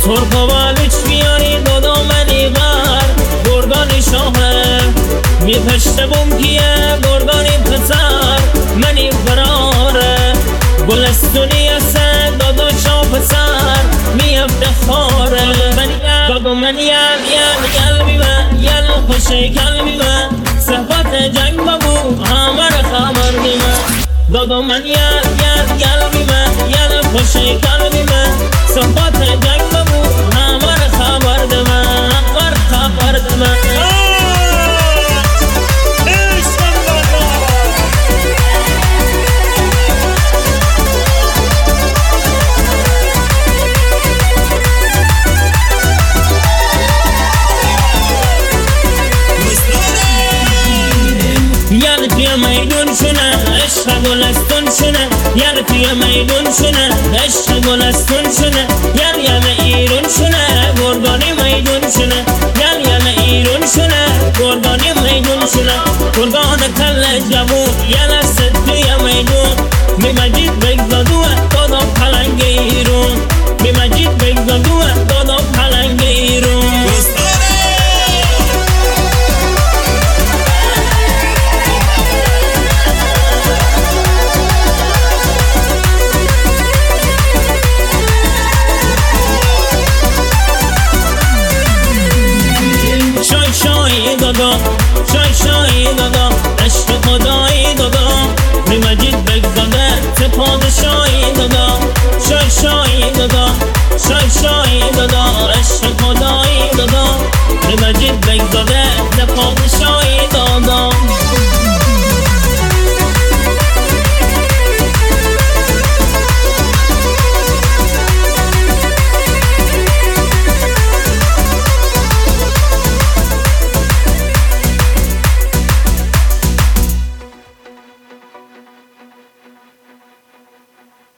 ترکوالش بیاری دادا منی بر گردان شاهه می پشت بوم کیه گردانی پسر منی فراره گلستونی اسه دادا شا پسر می افتخاره دادا من یل بیمه یل خوشه کل بیمه صحبت جنگ ببو همر خبر بیمه دادا من یل بیمه یل خوشه کل بیمه صحبت جنگ ببو همر خبر دمه همر خبر دمه یار توی میدون شونه عشق گلستون شونه یار توی میدون شونه عشق گلستون شونه یال ایرون شونه گردانی میدون شونه یال ایرون شونه گردانی میدون شونه گردان کل جوون یال است توی میدون می مجید بگذادوه دادا پلنگ ایرون می مجید بگذادوه دادا پلنگ ایرون شای دادا عشق خدا